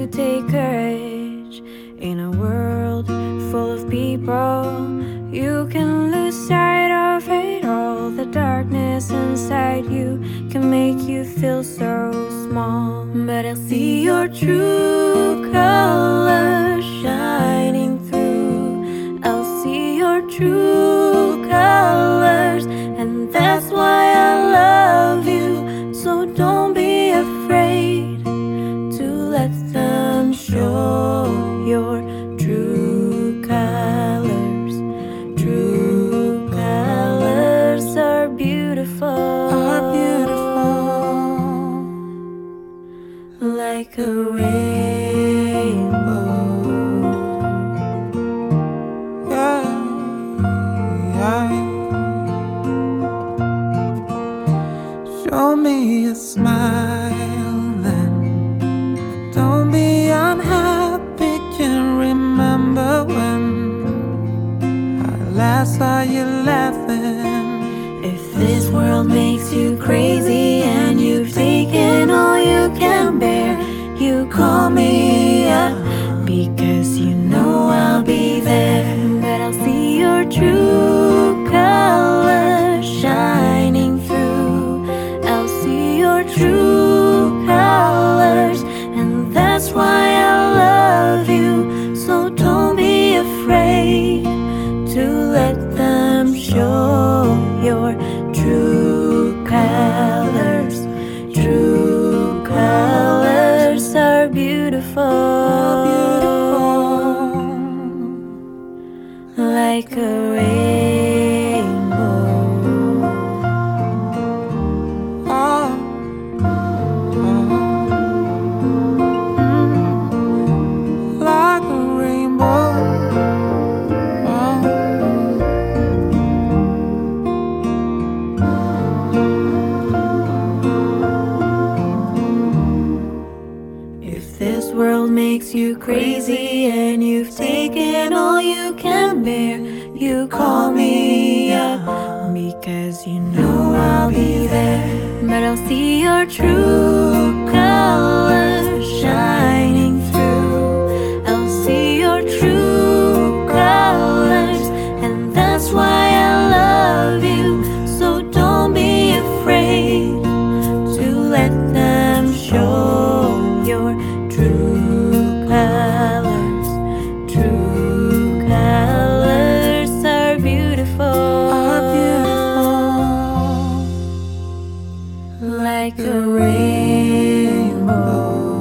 to take courage. In a world full of people, you can lose sight of it all. The darkness inside you can make you feel so small. But I'll see your true colors shining through. I'll see your true colors, and that's why I love you. So don't be afraid to let them show your true colors. True colors are beautiful, like a rainbow. Show me a smile then, don't be unhappy. Can't remember when I last saw you laughing. If this world makes you crazy and you've taken all you can bear, you call me up, because you know I'll be there. But I'll see your true colors shining through. I'll see your true colors, and that's why I love you. So don't be afraid to let them show your true colors. True colors are beautiful, like a rainbow. Like a rainbow. If this world makes you crazy and you've taken all you can bear, you call me up, because you know I'll be there. But I'll see your true colors shining through. I'll see your true colors, and that's why I love you. So don't be afraid to let them show your true colors. True colors are beautiful, like a rainbow.